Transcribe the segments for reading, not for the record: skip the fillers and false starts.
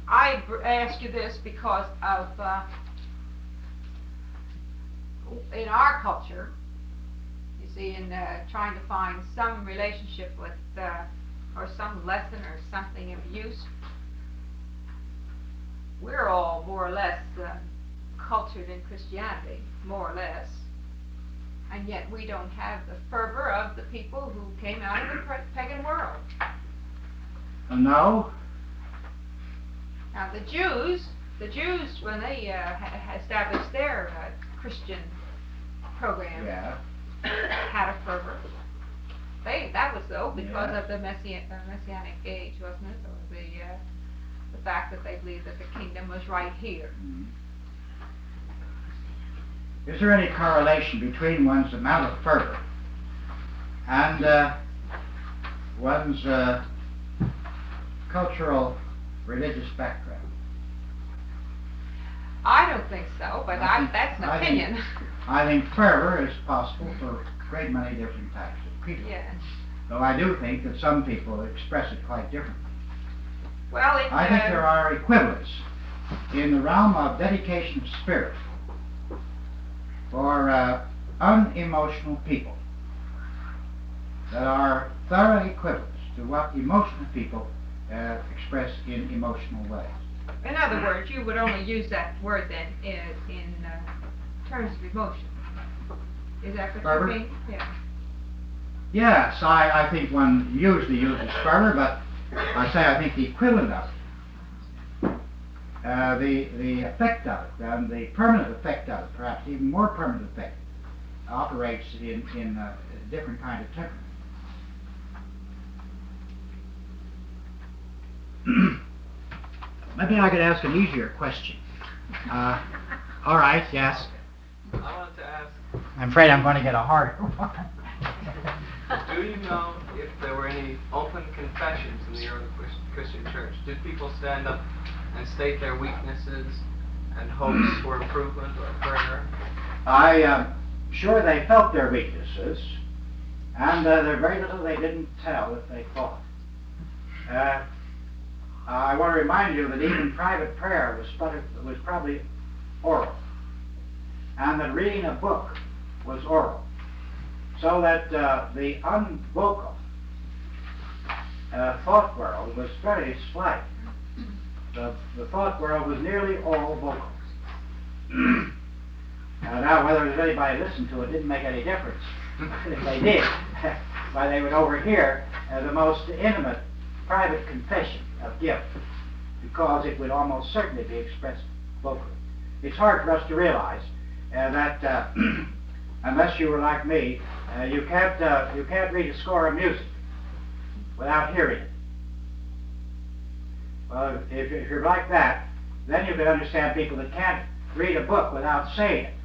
I ask you this because of in our culture, you see, in trying to find some relationship with or some lesson or something of use, we're all more or less cultured in Christianity, more or less, and yet we don't have the fervor of the people who came out of the pagan world. No. Now the Jews, when they established their Christian program, had a fervor. That was though because of the messianic age, wasn't it? Or the fact that they believed that the kingdom was right here. Is there any correlation between one's amount of fervor and one's cultural religious background? I don't think so, but that's an opinion. I think fervor is possible for a great many different types of people. Yes. Though I do think that some people express it quite differently. Well, I think there are equivalents in the realm of dedication of spirit for unemotional people that are thoroughly equivalent to what emotional people express in emotional ways. In other words, you would only use that word then in terms of emotion. Is that what fervor? you mean? Yeah. Yes, I think one usually uses fervor, but I think the equivalent of it, the effect of it, and the permanent effect of it, perhaps even more permanent effect, operates in a different kind of temperament. Maybe I could ask an easier question. All right, yes. I wanted to ask, I'm afraid I'm going to get a harder one. do you know if there were any open confessions in the early Christian church? Did people stand up and state their weaknesses and hopes for improvement or prayer? I am sure they felt their weaknesses, and there's very little they didn't tell if they thought. I want to remind you that even private prayer was probably oral, and that reading a book was oral, so that the unvocal thought world was very slight. The thought world was nearly all vocal. Now, whether there's anybody listened to it didn't make any difference. If they did, why they would overhear the most intimate private confession of guilt, because it would almost certainly be expressed vocally. It's hard for us to realize that unless you were like me, you can't read a score of music without hearing it. Well, if you're like that, then you can understand people that can't read a book without saying it.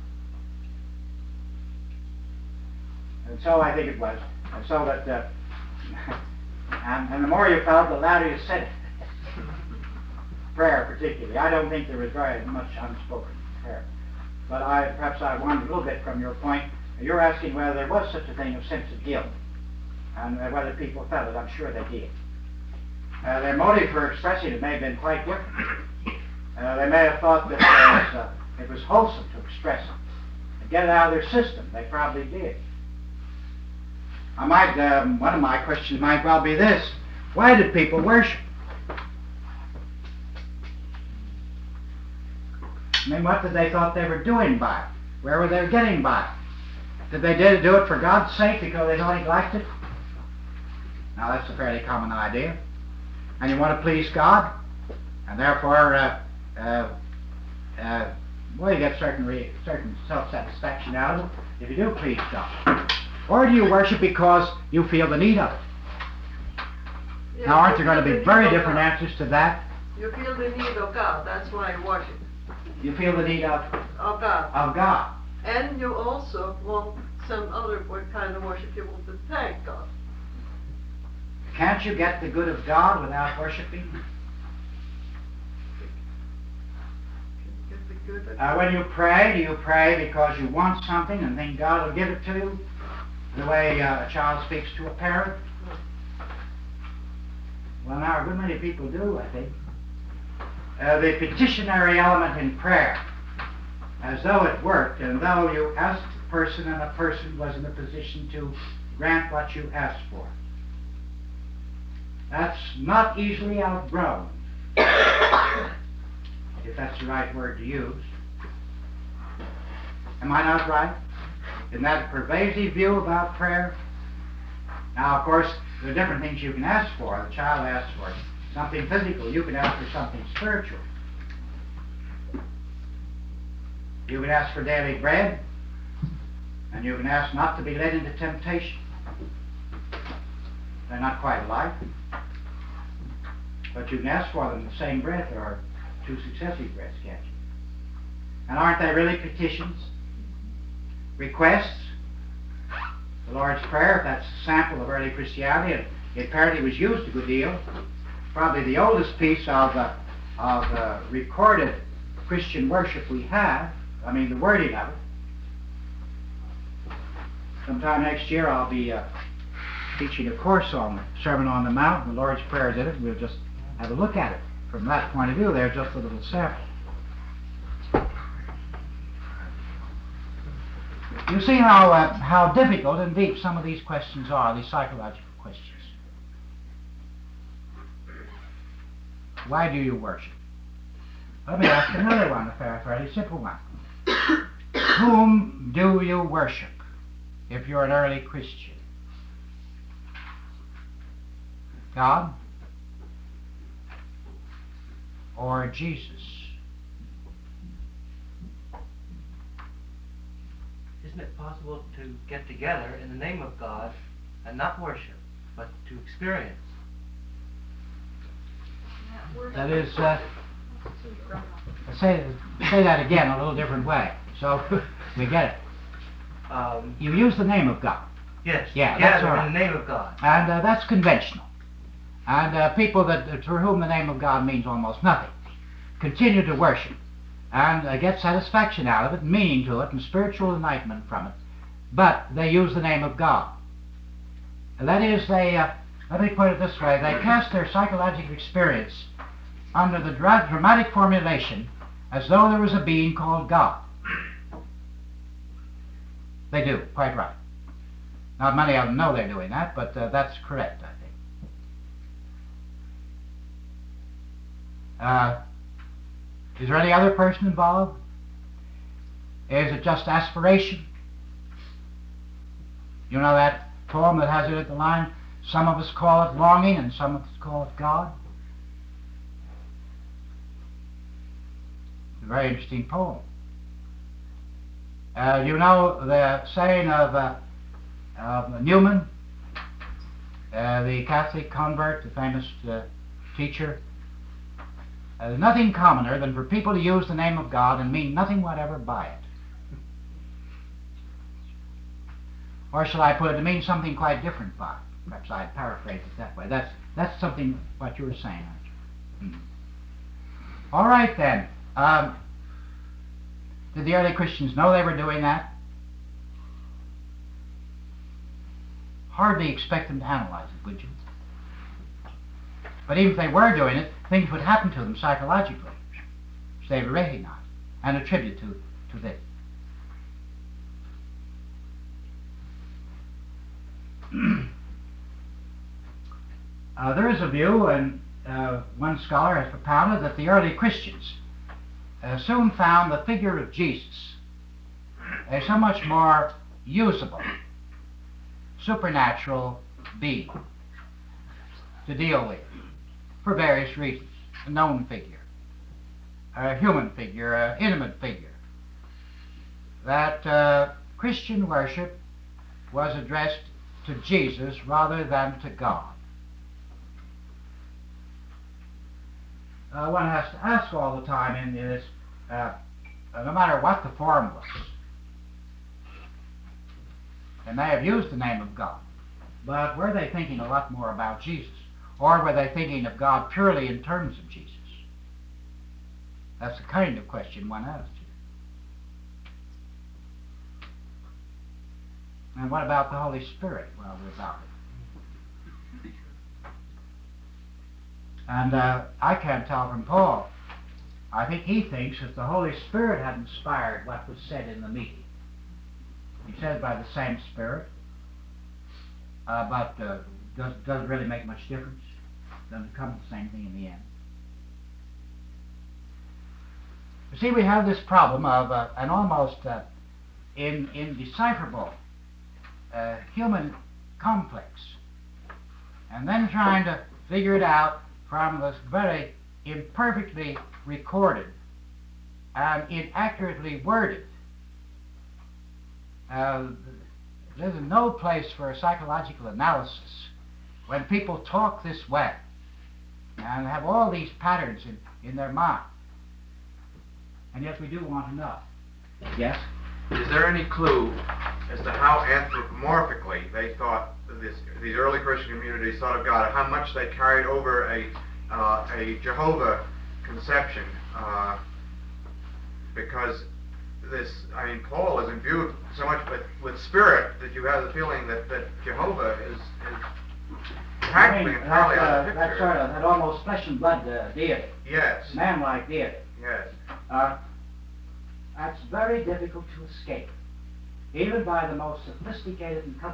And so I think it was. And so that, and the more you felt, the louder you said it. Prayer particularly. I don't think there was very much unspoken prayer. But perhaps I wandered a little bit from your point. You're asking whether there was such a thing of sense of guilt, and whether people felt it. I'm sure they did. Their motive for expressing it may have been quite different. They may have thought that it was wholesome to express it and get it out of their system. They probably did. One of my questions might well be this: why did people worship? I mean, what did they thought they were doing by it? Where were they getting by it? Did they do it for God's sake because they thought He liked it? Now, that's a fairly common idea. And you want to please God, and therefore, you get certain self-satisfaction out of it if you do please God. Or do you worship because you feel the need of it? Yeah, now, aren't there going to be very different answers to that? You feel the need of God, that's why you worship. You feel the need of God. Of God. And you also want some other kind of worship. You want to thank God. Can't you get the good of God without worshiping? Get the good of God. When you pray, do you pray because you want something and think God will give it to you? The way a child speaks to a parent? Well, now a good many people do, I think. the petitionary element in prayer, as though it worked, and though you asked a person and a person was in a position to grant what you asked for. That's not easily outgrown, if that's the right word to use. Am I not right? Isn't that a pervasive view about prayer? Now, of course, there are different things you can ask for. The child asks for something physical. You can ask for something spiritual. You can ask for daily bread, and you can ask not to be led into temptation. They're not quite alike, but you can ask for them in the same breath or two successive breaths, can't you? And aren't they really petitions? Requests? The Lord's Prayer, if that's a sample of early Christianity, and it apparently was used a good deal. Probably the oldest piece of recorded Christian worship we have. I mean, the wording of it. Sometime next year I'll be teaching a course on the Sermon on the Mount, and the Lord's Prayer is in it. We'll just have a look at it from that point of view. There's just a little sample. You see how difficult and deep some of these questions are, these psychological questions. Why do you worship? Let me ask another one, a fairly simple one. Whom do you worship if you're an early Christian? God or Jesus? Isn't it possible to get together in the name of God and not worship, but to experience? That is, say that again a little different way, so we get it. You use the name of God. Yes, Yeah, that's all right. in the name of God. And that's conventional. And people for whom the name of God means almost nothing continue to worship and get satisfaction out of it, meaning to it, and spiritual enlightenment from it, but they use the name of God. And that is, let me put it this way, they cast their psychological experience under the dramatic formulation as though there was a being called God. They do, quite right. Not many of them know they're doing that, but that's correct, I think. Is there any other person involved? Is it just aspiration? You know that poem that has it at the line, some of us call it longing and some of us call it God? It's a very interesting poem. You know the saying of Newman, the Catholic convert, the famous teacher, nothing commoner than for people to use the name of God and mean nothing whatever by it. Or shall I put it, to mean something quite different by it? Perhaps I'd paraphrase it that way. That's something what you were saying, aren't you? All right then. Did the early Christians know they were doing that? Hardly expect them to analyze it, would you? But even if they were doing it, things would happen to them psychologically, which they would recognize and attribute to this. There is a view, and one scholar has propounded, that the early Christians soon found the figure of Jesus a so much more usable, supernatural being to deal with for various reasons. A known figure, a human figure, an intimate figure. That Christian worship was addressed to Jesus rather than to God. One has to ask all the time in this, no matter what the form was. They may have used the name of God, but were they thinking a lot more about Jesus? Or were they thinking of God purely in terms of Jesus? That's the kind of question one asks. And what about the Holy Spirit while we're about it? And I can't tell from Paul I think he thinks that the Holy Spirit had inspired what was said in the meeting. He says by the same Spirit, but does it really make much difference? Doesn't come to the same thing in the end. You see, we have this problem of an almost indecipherable human complex, and then trying to figure it out from this very imperfectly recorded and inaccurately worded. There's no place for a psychological analysis when people talk this way and have all these patterns in their mind. And yet we do want to know. Yes? Is there any clue as to how anthropomorphically they thought these early Christian communities thought of God, how much they carried over a Jehovah conception? Because Paul is imbued so much with spirit that you have the feeling that Jehovah is practically entirely out of the picture. That sort of, that almost flesh and blood deity. Yes. Man-like deity. Yes. That's very difficult to escape, even by the most sophisticated and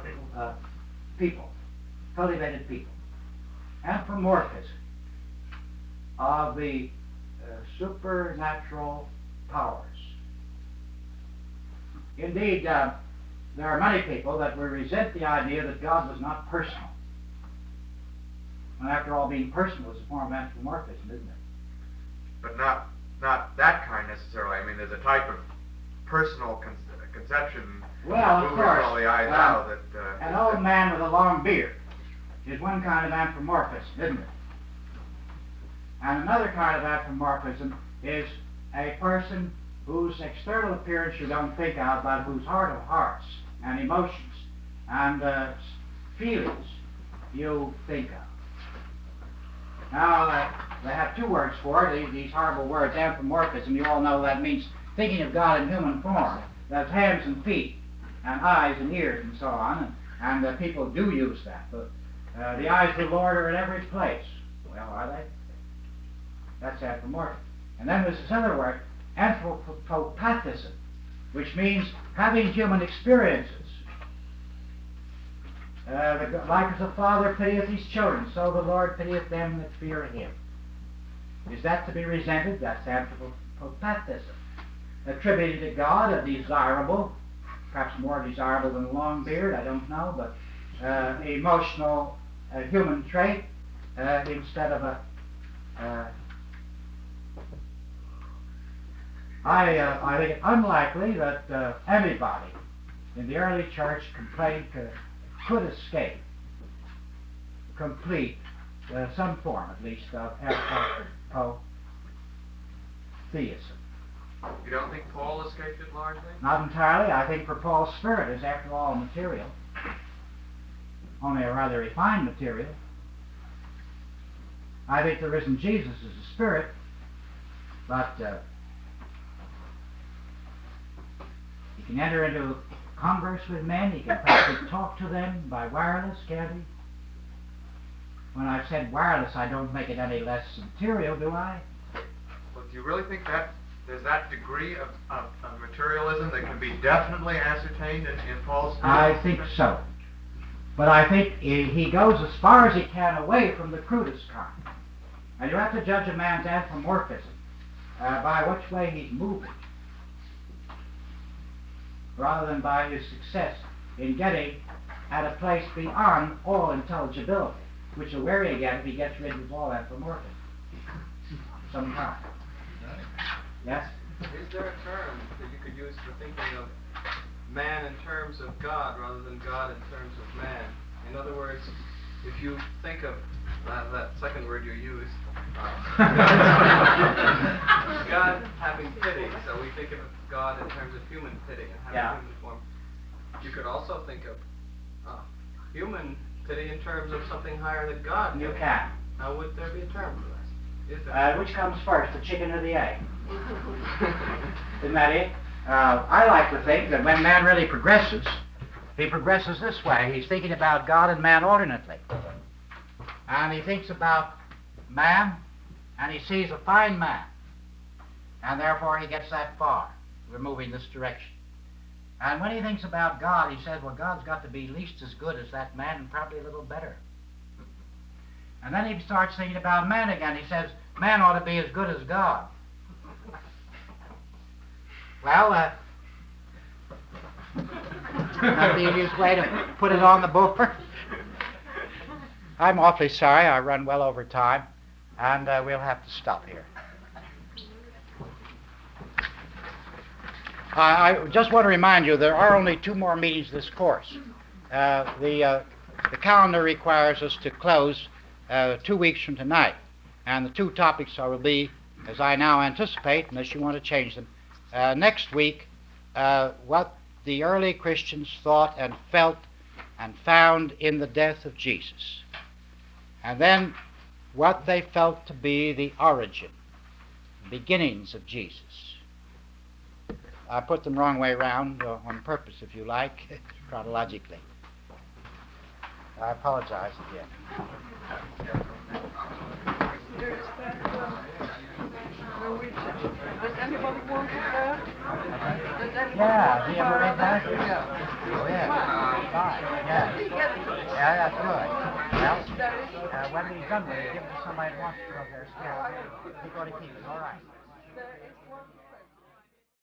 cultivated people. Anthropomorphism of the supernatural powers. Indeed, there are many people that will resent the idea that God was not personal. And after all, being personal is a form of anthropomorphism, isn't it? But not that kind necessarily. I mean, there's a type of personal conception. Well, of course, all the eyes out that an old man with a long beard is one kind of anthropomorphism, isn't it? And another kind of anthropomorphism is a person whose external appearance you don't think of, but whose heart of hearts and emotions and feelings you think of. Now, they have two words for it, these horrible words, anthropomorphism. You all know that means thinking of God in human form. That's hands and feet, and eyes and ears, and so on. And people do use that. But the eyes of the Lord are in every place. Well, are they? That's anthropomorphism. And then there's this other word, anthropopathism, which means having human experiences. Like as a father pitieth his children, so the Lord pitieth them that fear him. Is that to be resented? That's anthropopathism. Attributed to God, a desirable, perhaps more desirable than a long beard, I don't know, but emotional human trait instead of I think it's unlikely that anybody in the early church could escape complete, some form at least, of anthropotheism. You don't think Paul escaped it largely? Not entirely. I think for Paul's spirit is, after all, material. Only a rather refined material. I think the risen Jesus is a spirit, but he can enter into converse with men. He can practically talk to them by wireless, can't he? When I've said wireless, I don't make it any less material, do I? Well, do you really think that there's that degree of materialism that can be definitely ascertained in Paul's spirit? I think so. But I think he goes as far as he can away from the crudest kind. And you have to judge a man's anthropomorphism by which way he's moving, rather than by his success in getting at a place beyond all intelligibility, which will vary again if he gets rid of all anthropomorphism sometime. Yes? Is there a term that you could use for thinking of man in terms of God rather than God in terms of man? In other words, if you think of that second word you used, God having pity, so we think of God in terms of human pity and having human form. You could also think of human pity in terms of something higher than God. You can. Now, would there be a term for that? Is there? Which comes first, the chicken or the egg? Isn't that it? I like to think that when man really progresses, he progresses this way. He's thinking about God and man alternately. And he thinks about man, and he sees a fine man. And therefore he gets that far. We're moving this direction. And when he thinks about God, he says, well, God's got to be at least as good as that man and probably a little better. And then he starts thinking about man again. He says, man ought to be as good as God. Well, that's the easiest way to put it on the board. I'm awfully sorry. I run well over time, and we'll have to stop here. I just want to remind you there are only 2 more meetings this course. The calendar requires us to close 2 weeks from tonight, and the 2 topics will be, as I now anticipate, unless you want to change them, next week, what the early Christians thought and felt and found in the death of Jesus, and then what they felt to be the origin, beginnings of Jesus. I put them wrong way around on purpose, if you like, chronologically. I apologize again. There's that, Norwegian. Does anybody want that? Does anybody Yeah, want do you ever read that? Yeah. Oh, yeah. Fine. Yeah. Yeah, that's good. Well, when he's done with it, give it to somebody who wants to, because they're scared. You're going to keep it. All right. There is one.